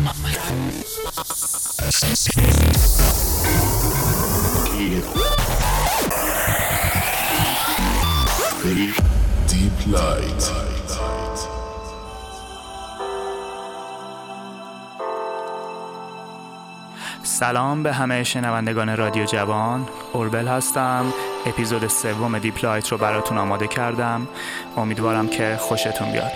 Deep Light. سلام به همه شنوندگان رادیو جوان. اوربل هستم. اپیزود 3 دیپ لایت رو براتون آماده کردم. امیدوارم که خوشتون بیاد.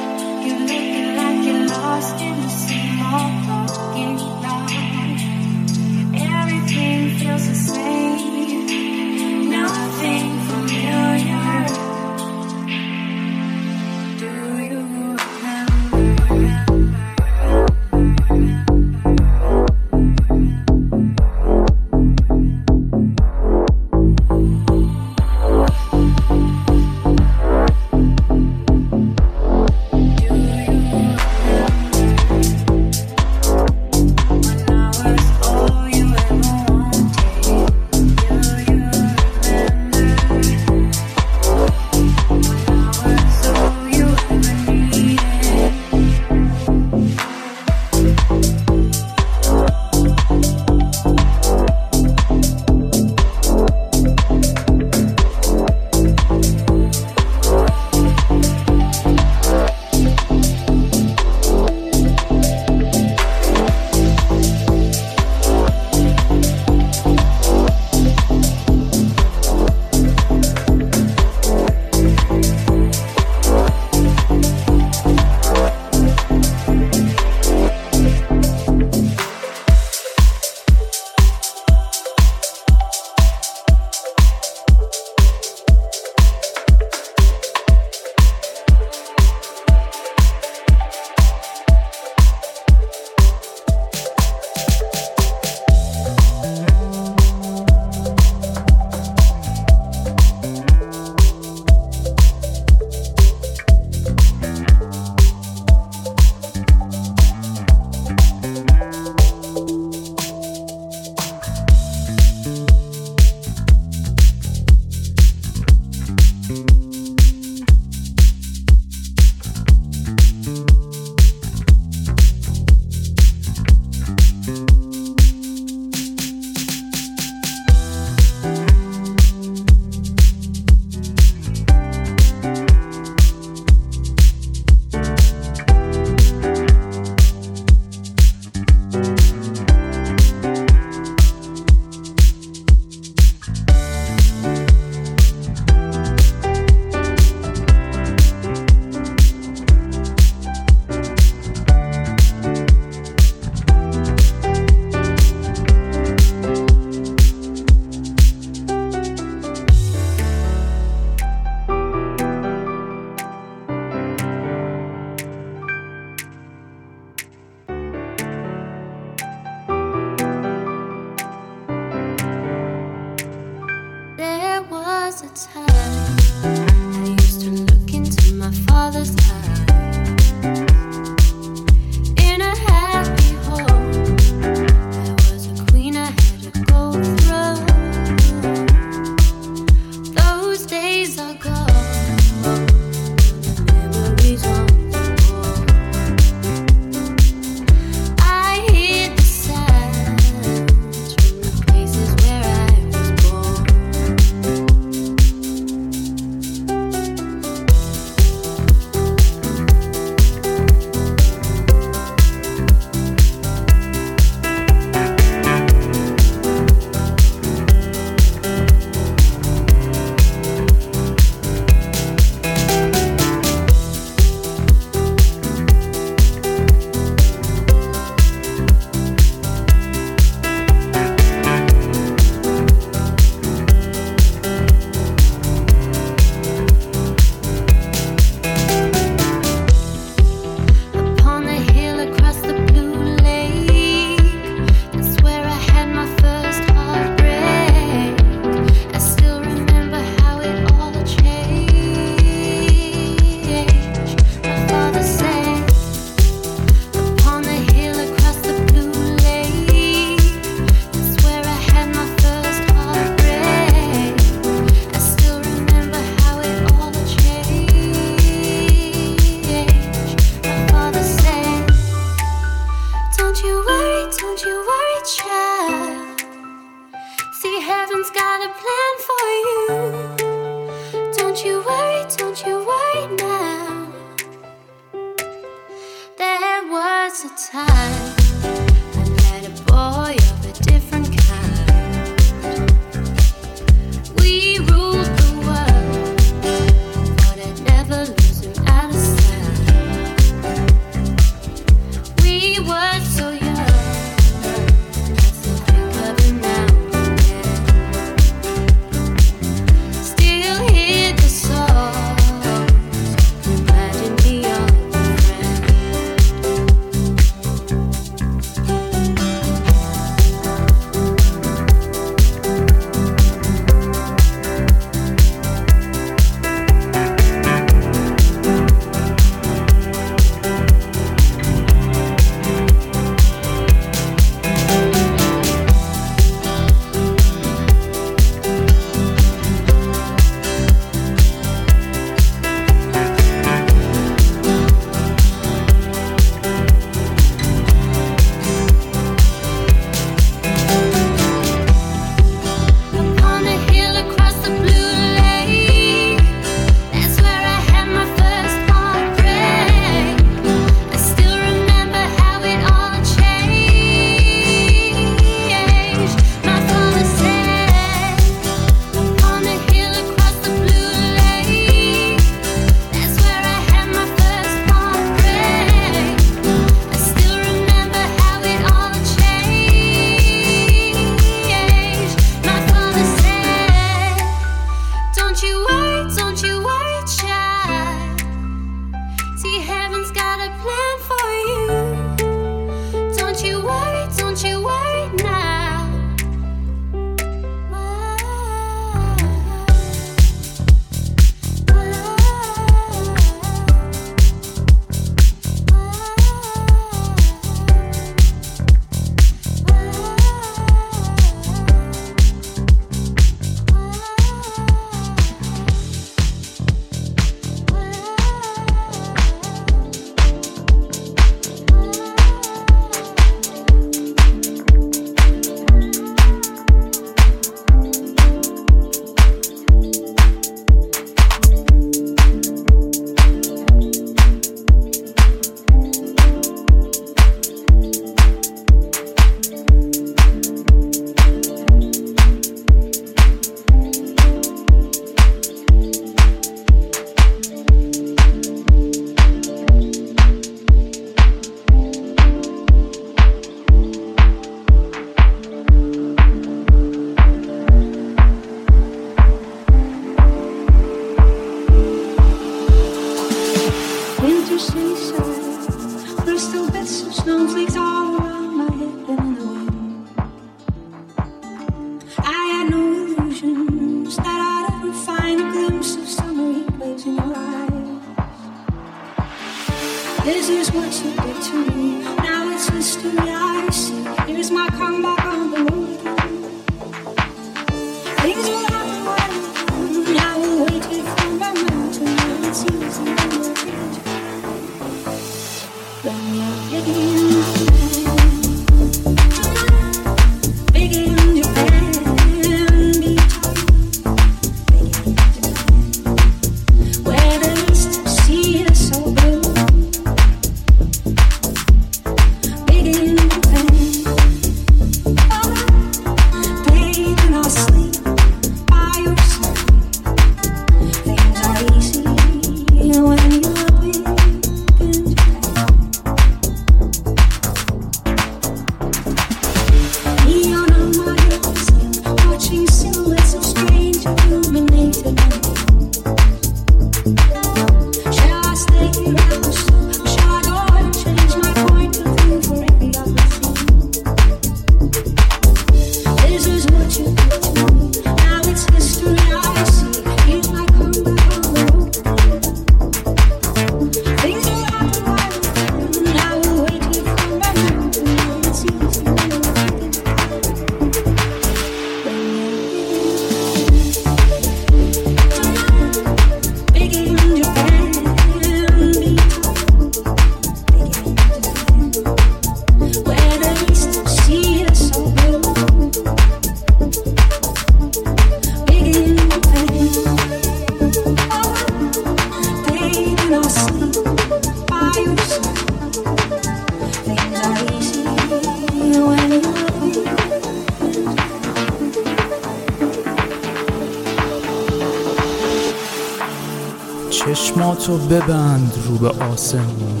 چشماتو ببند رو به آسمون،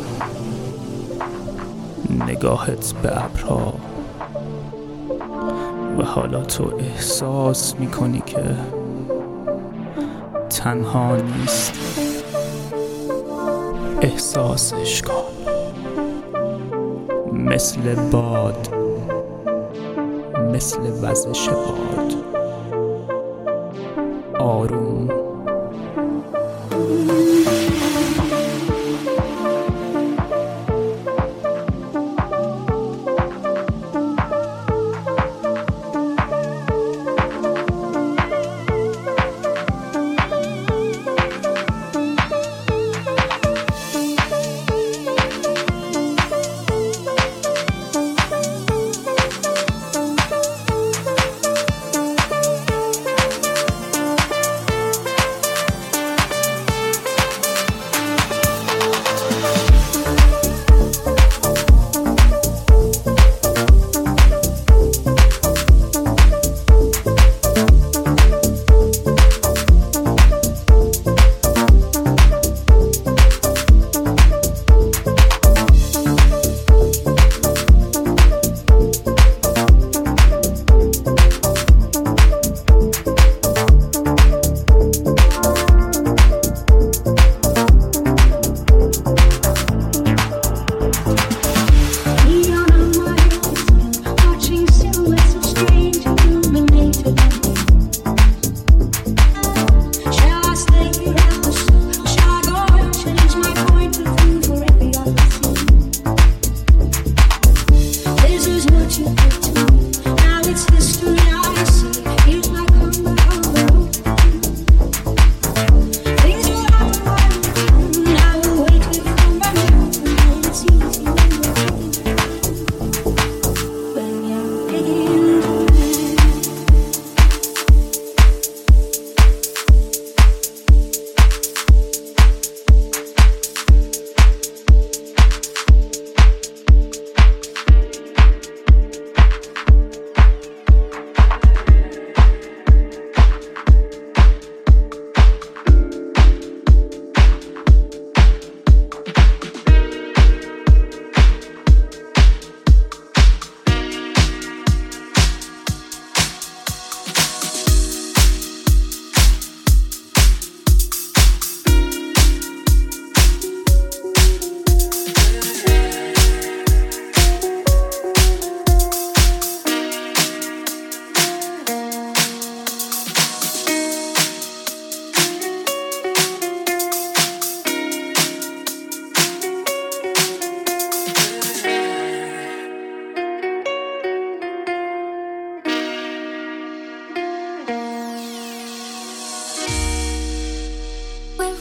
نگاهت به ابرها و حالا تو احساس میکنی که تنها نیستی. احساسش کن مثل باد، مثل وزش باد، آروم.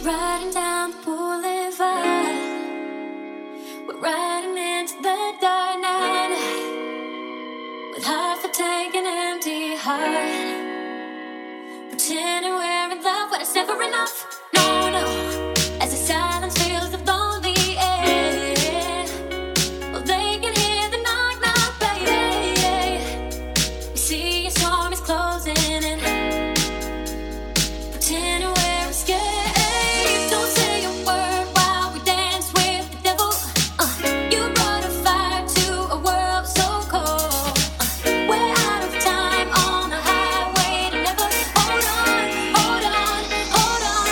riding down the boulevard. We're riding into the dark night with half a tank and empty heart, pretending we're in love when it's never enough. No, no, as the silence fills the lonely air. Well, they can hear the knock, knock, baby. We see a storm is closing in, pretending we're escaped. Don't say a word while we dance with the devil. You brought a fire to a world so cold. We're out of time on the highway to never. Hold on, hold on, hold on.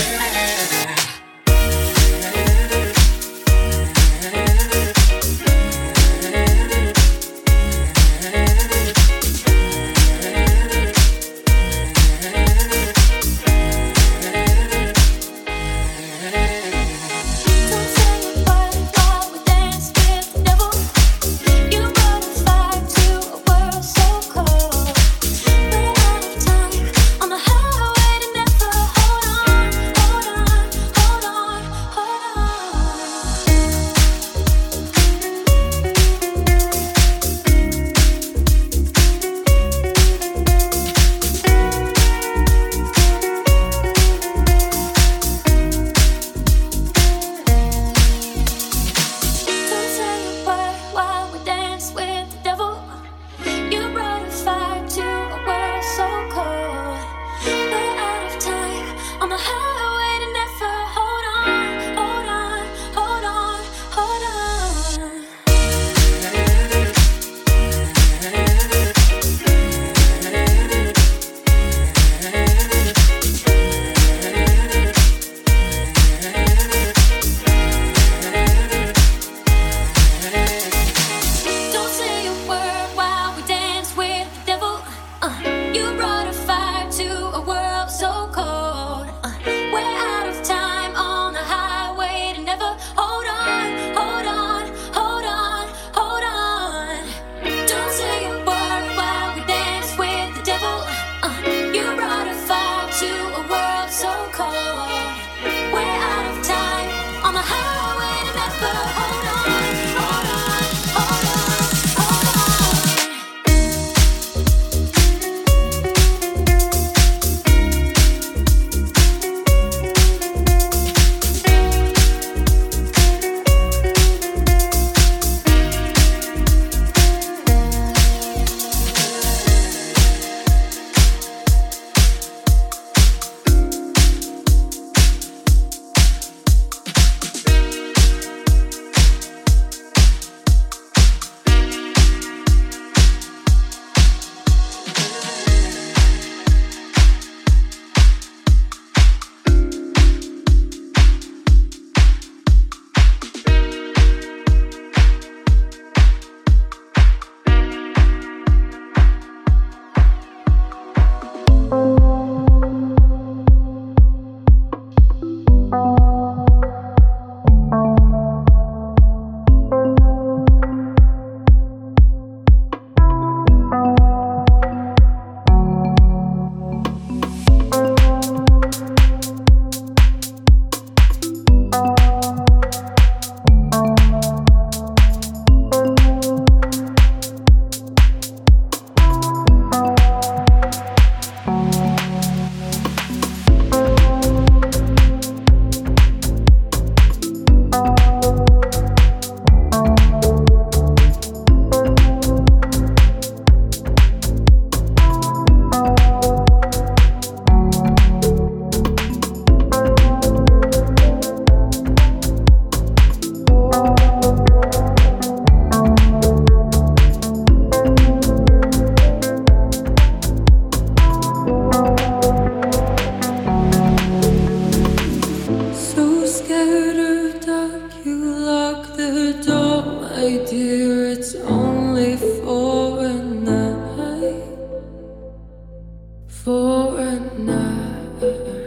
Don't say a word while we dance with the devil. You brought a fire to a world so cold. We're out of time on the highway to never. Hold on, hold on, hold on, hold Don't say a word while we dance with the devil. You brought a fire to a world so cold. We're out of time on the highway to never. Hold on, hold on, hold on, hold on. Don't say a word while we dance with the devil. You brought a fire to a world so cold. We're out of time on the highway to never. Hold on, hold on, hold on, hold on. Don't say a word while we dance with the devil. You brought a fire to a world so cold. We're out of time on the highway to never. Hold on, hold on, hold on, hold on. So scared of dark, you lock the door, my dear. It's only for a night, for a night.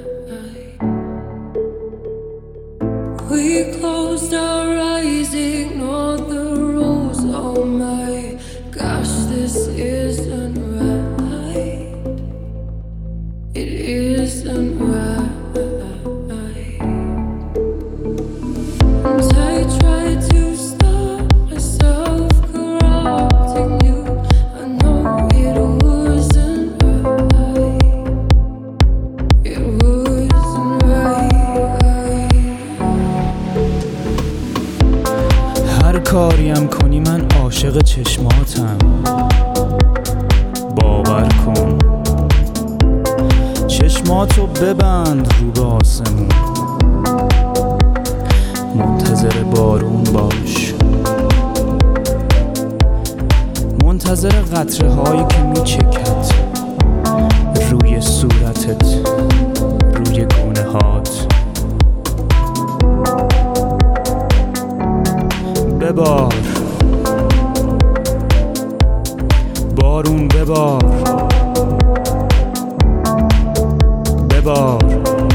We closed our eyes, ignored the rules. Oh my gosh, this isn't right. It isn't right. چشماتو ببند رو به آسمون، منتظر بارون باش، منتظر قطره هایی که میچکد روی صورتت، روی گونه هات. ببار بارون، ببار ببار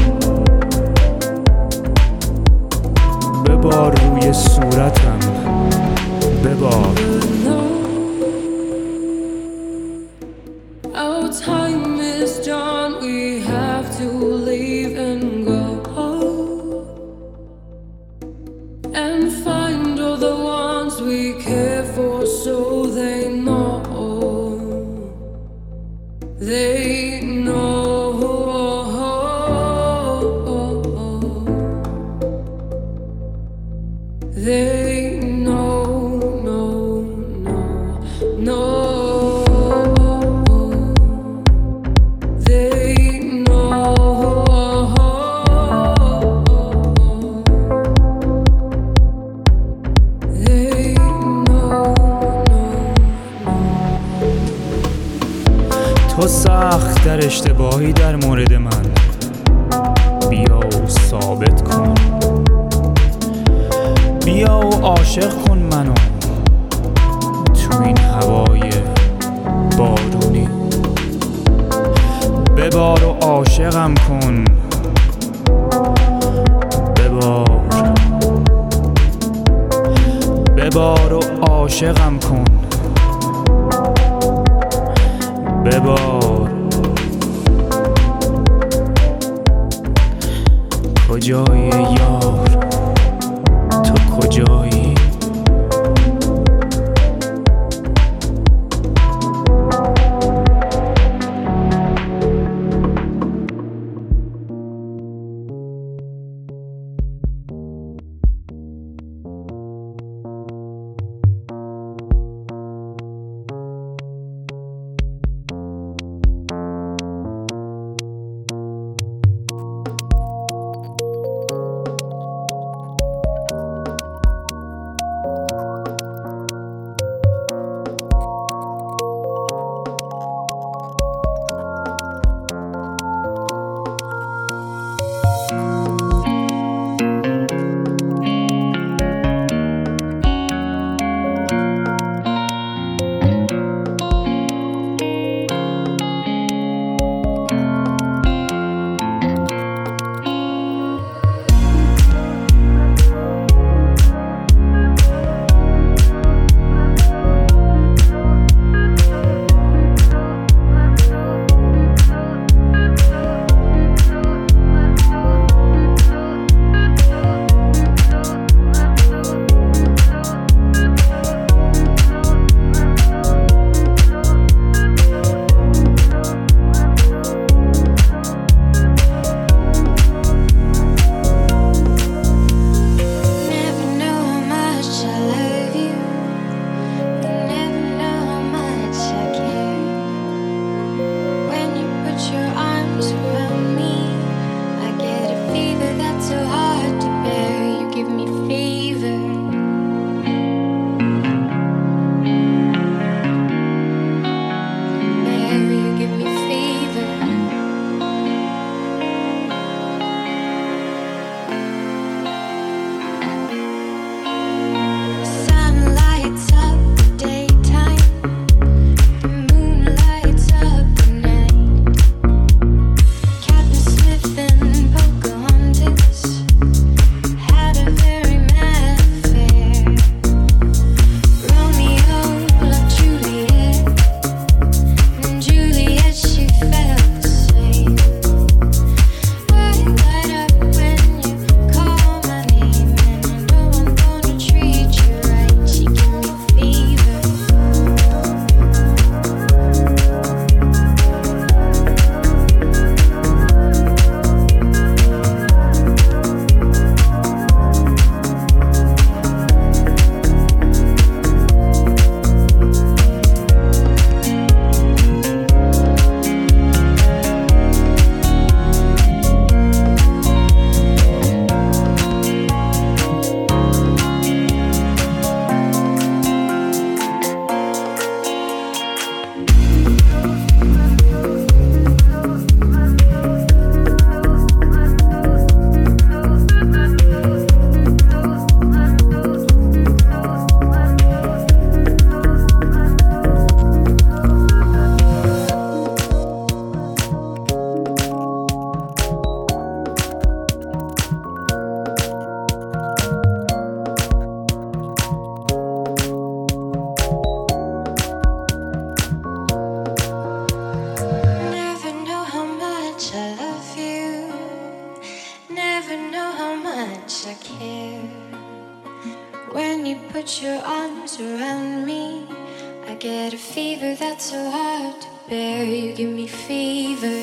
ببار روی صورتم، ببار. Our time is done, we have to leave and go and find all the ones we care for, so they know, they know, they know, no, no, no. تو سخت در اشتباهی در مورد من، بیا و ثابت کن، بیا و عاشق کن منو تو این هوای بارونی. ببار و عاشقم کن، ببار ببار و عاشقم کن، ببار. کجایی یار، تو کجایی؟ put your arms around me, I get a fever that's so hard to bear. You give me fever.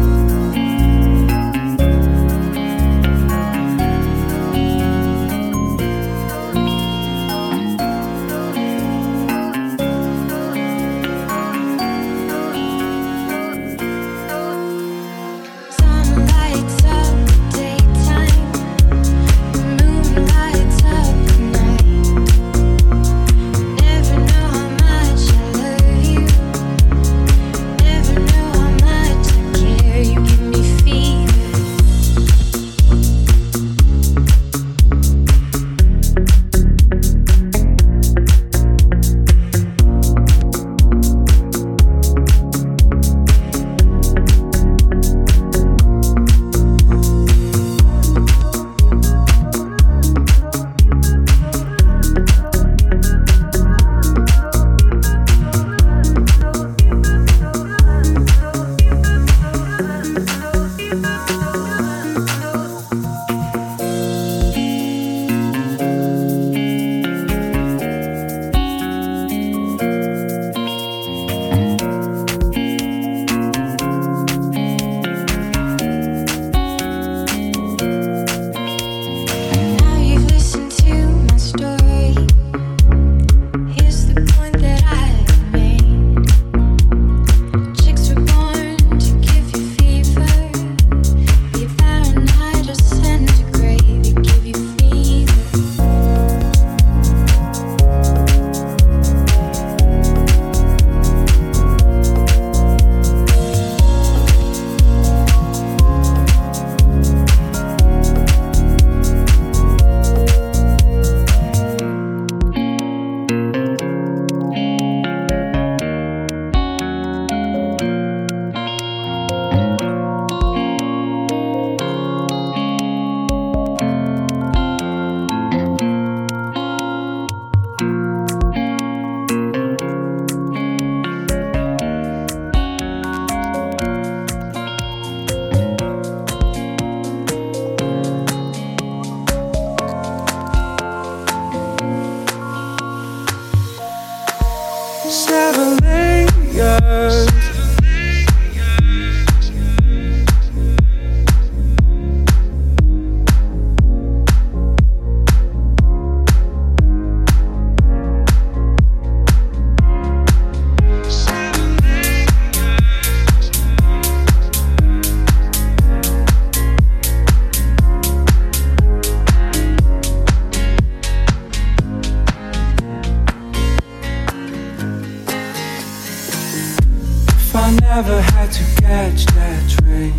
Never had to catch that train.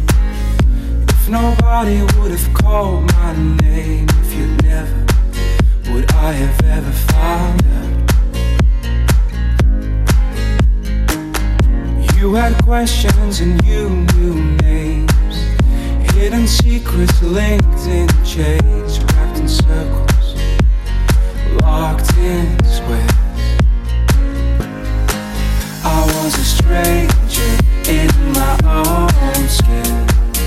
If nobody would have called my name, if you never, would I have ever found out? You had questions and you knew names, hidden secrets linked in chains, wrapped in circles, locked in squares. I was a stranger in my own skin.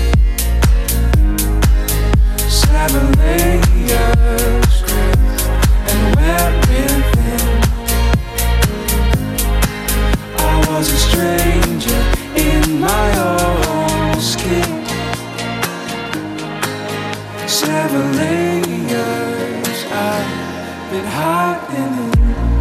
7 layers stripped and wearing thin. I was a stranger in my own skin. 7 layers I've been hiding in.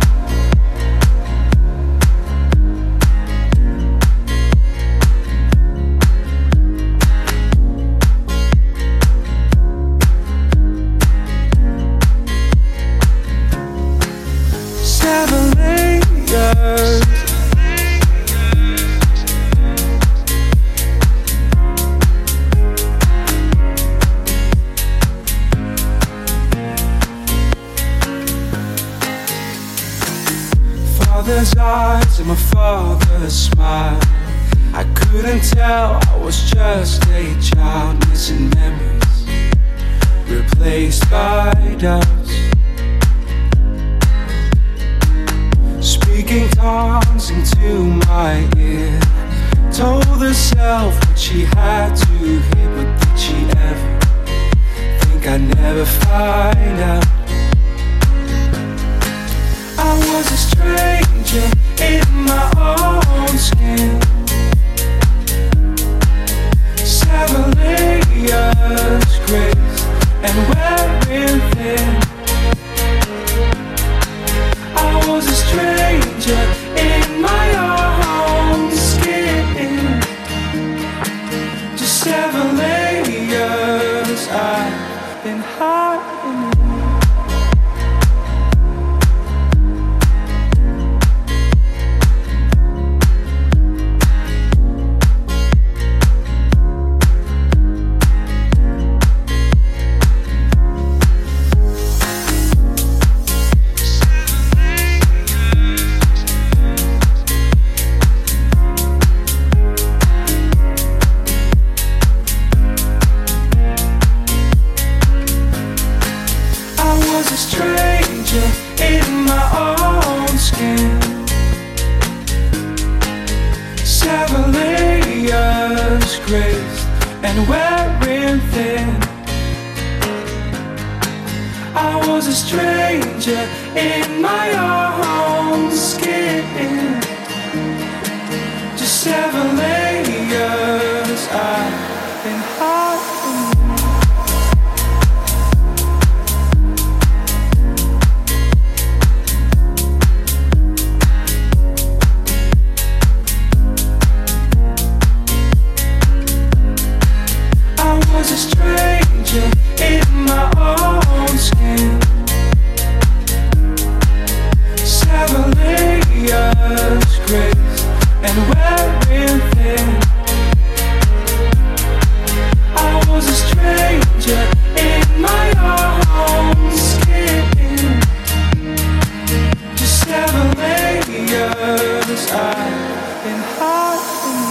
Father's eyes and my father's smile, I couldn't tell I was just a child, missing memories, replaced by doubts. Speaking tongues into my ear, told herself what she had to hear, but did she ever think I'd never find out? was a stranger in my own skin. 7 layers grace and wearing thin. I was a stranger in my own skin. Just 7 layers I've been hiding. And wearing thin. I was a stranger in my own skin. Just 7 layers I've been hiding. A stranger in my own skin. 7 layers grace and wearing thin. I was a stranger in my own skin. Just 7 layers I've been hiding.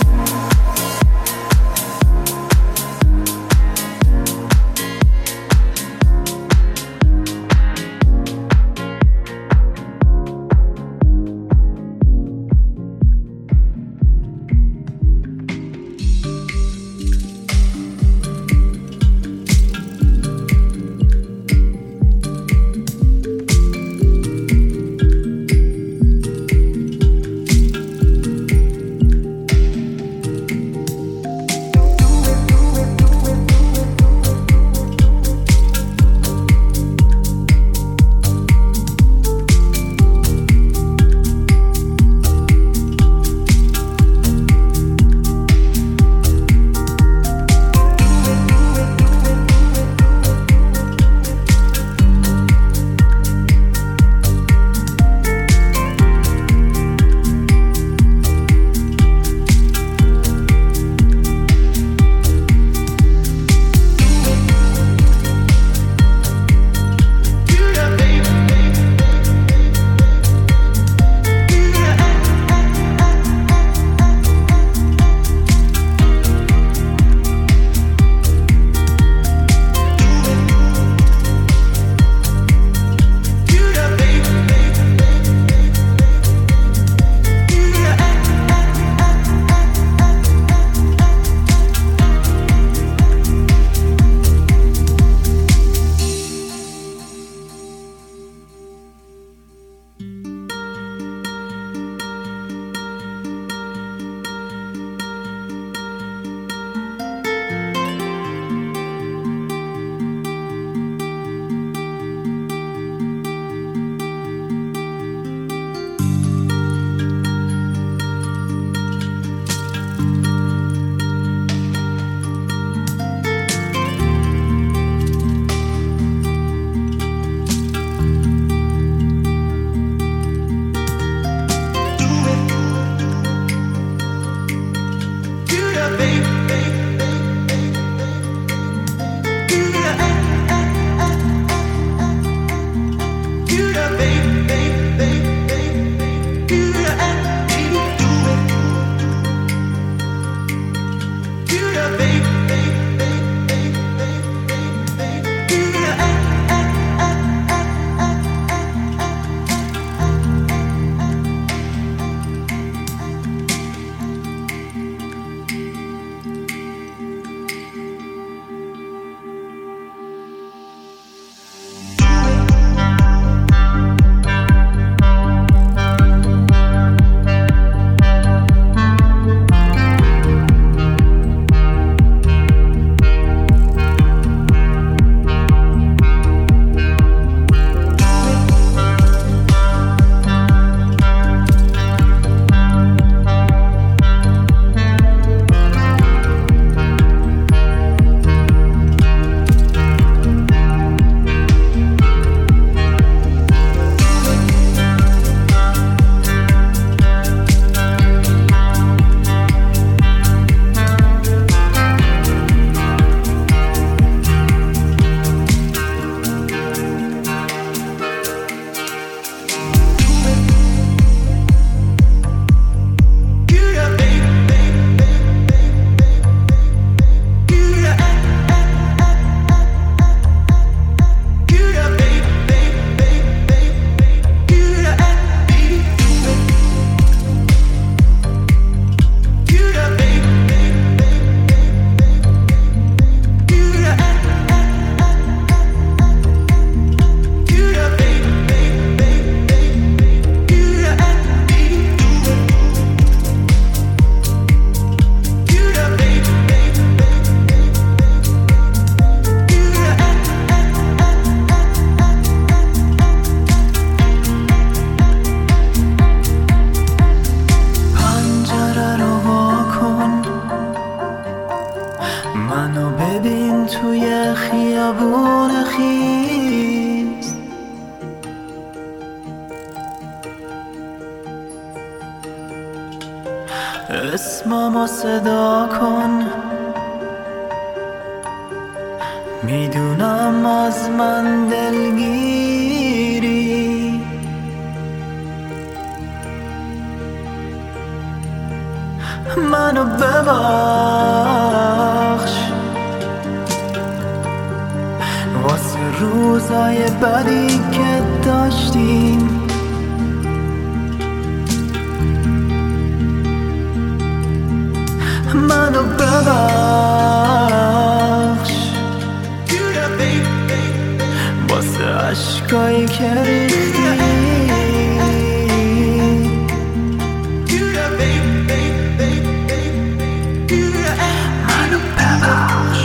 منو ببین توی خیابون خیز، اسممو صدا کن، میدونم از من دلگیری، منو ببخش واسه روزای بدی که داشتیم، منو ببخش واسه عشقایی که ریختی، منو ببخش.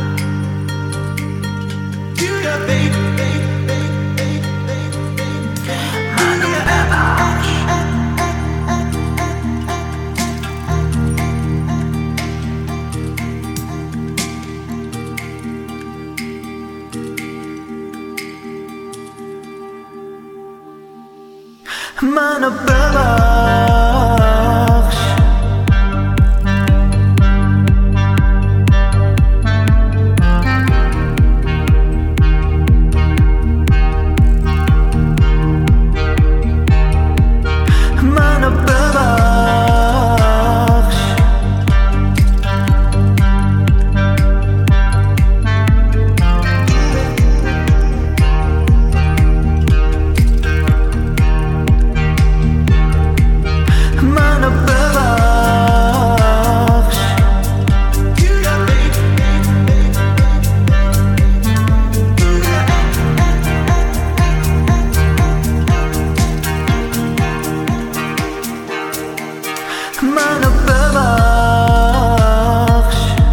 منو ببخش منو ببخش منو ببخش منو ببخش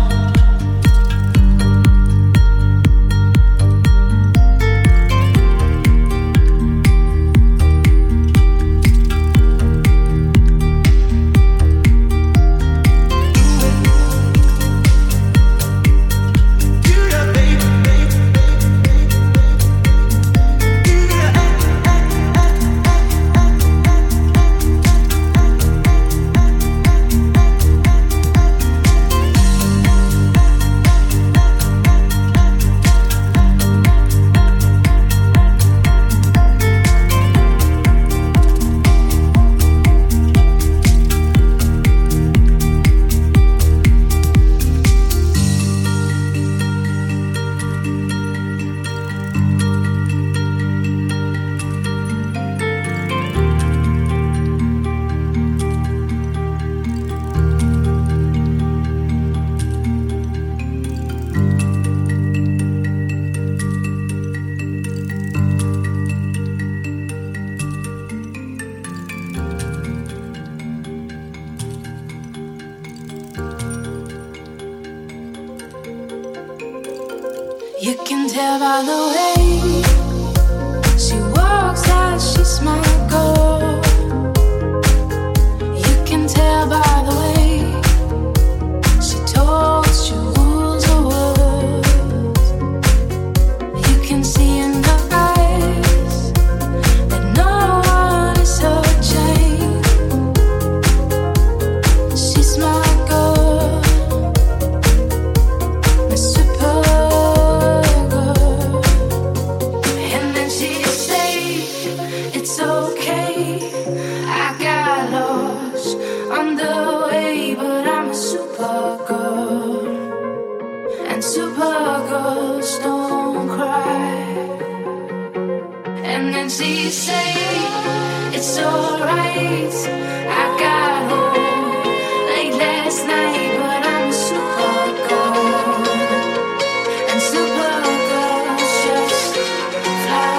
You can tell by the way she walks that she's my girl. You can tell by the way she talks, she rules the world. You can see in her eyes that no one is her chain. She's my girl, my super. It's okay, I got lost on the way, but I'm a supergirl, and supergirls don't cry. And then she say it's alright, I got home late last night, but I'm a supergirl, and supergirls just fly.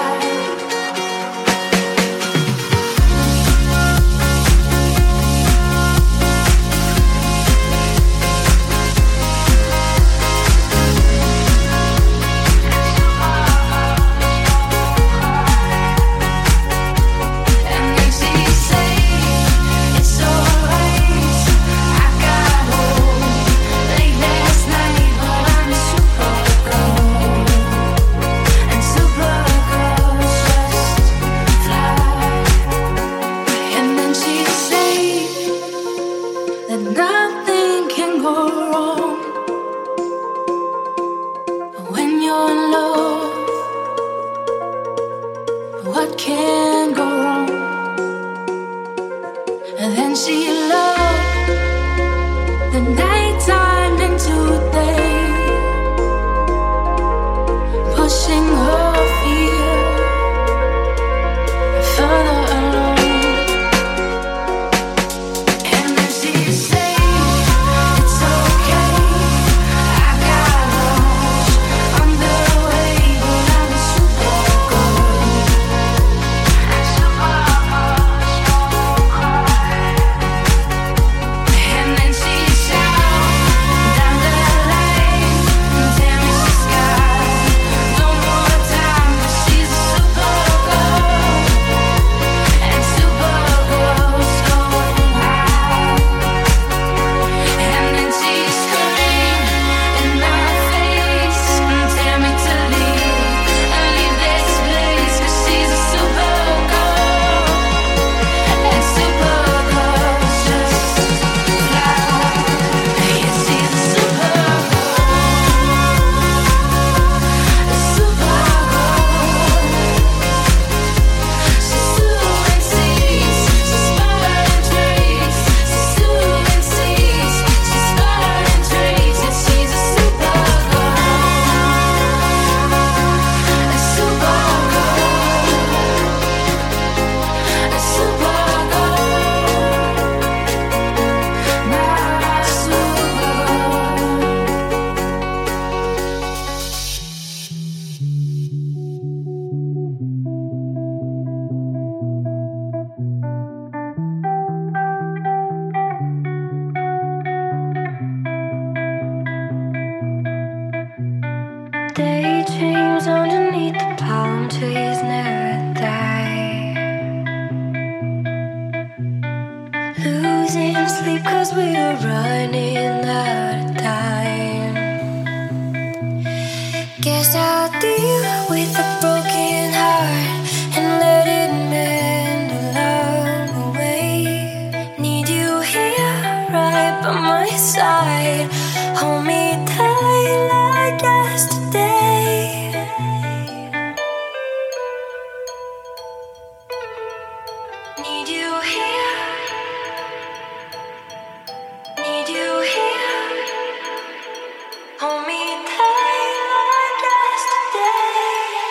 dreams underneath the palm trees never die. Losing sleep 'cause we were running out of time. Guess I'll deal with a broken heart and let it mend along the way. Need you here right by my side. Hold me tight like yesterday. Need you here. Need you here. Hold me tight like yesterday.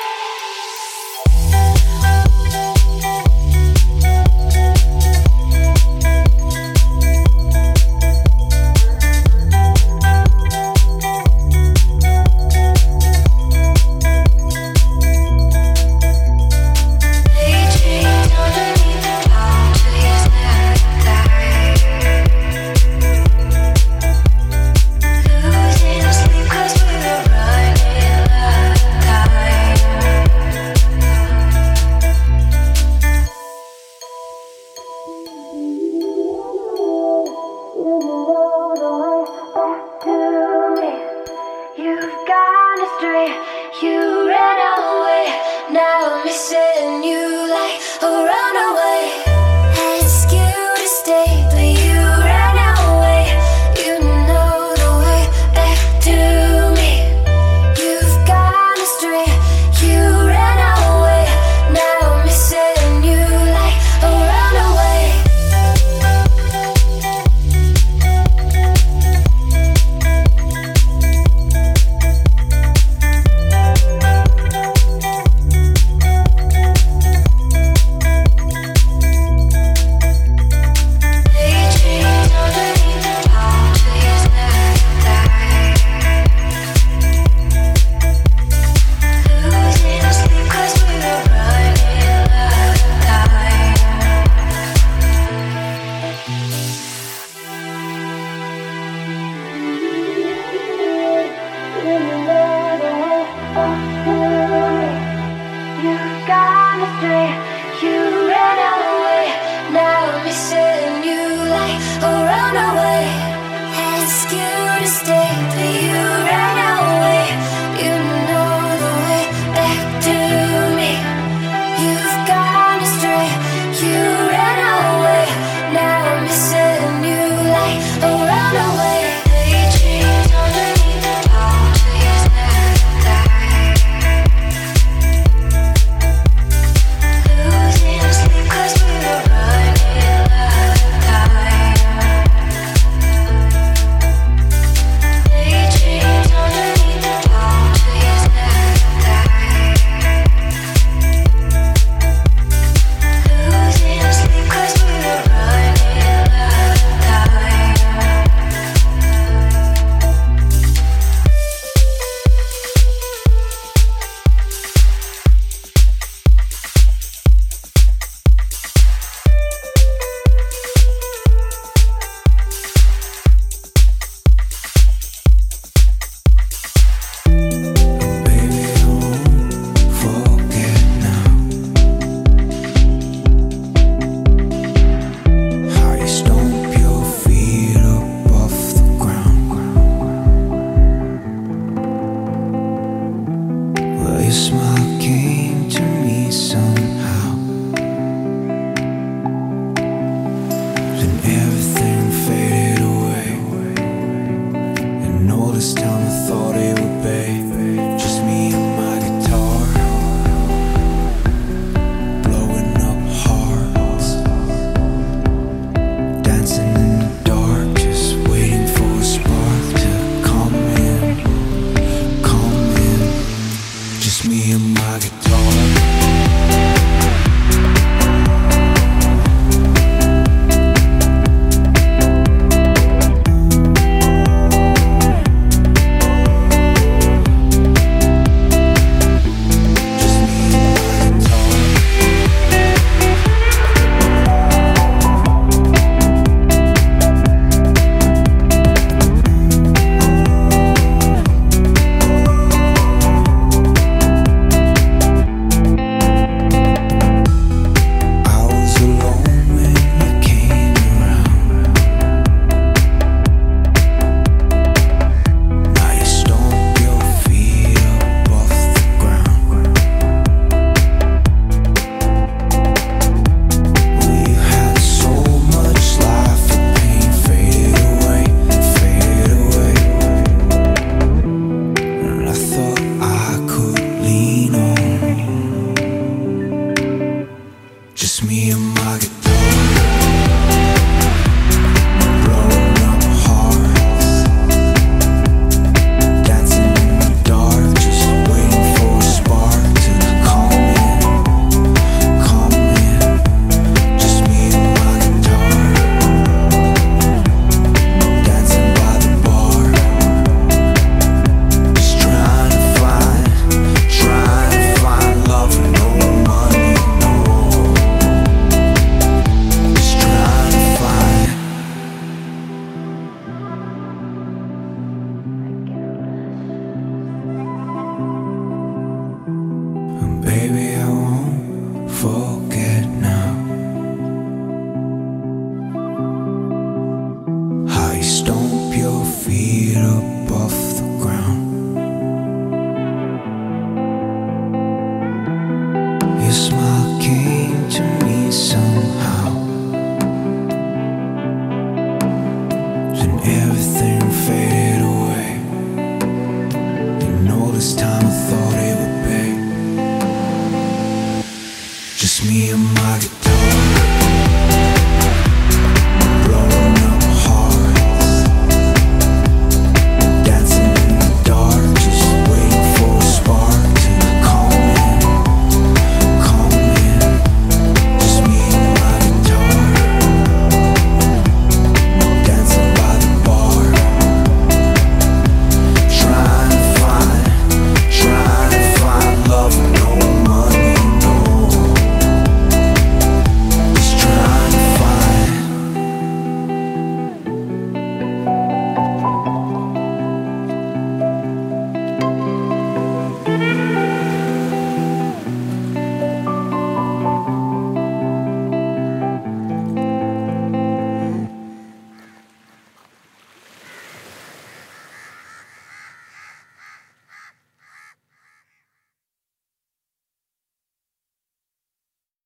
Daydreams underneath the palm trees never die. Losing sleep 'cause we were running out of time. You know the way back to me. You've gone astray. You ran away. Now I'm missing you like a runaway. Ask you to stay, but you ran away. You know the way back to me. You've gone astray. You ran away. Now I'm missing you like a runaway. Daydreams underneath the palm trees never die. Losing sleep 'cause we were running out of time. You know the way back to me. You've gone astray. You ran away. Now I'm missing you like a runaway. Ask you to stay, but you ran away. You know the way back to me. You've gone astray. You ran away. Now I'm missing you like a runaway. Daydreams underneath the palm trees never die. Losing sleep 'cause we were running out of time. Daydreams underneath the palm trees never die. Losing sleep 'cause we were running out of time. Baby, I won't forget now how you stomp your feet up off the ground. Well, your smile came to me somehow. Then everything faded away, and all this time I thought it would be.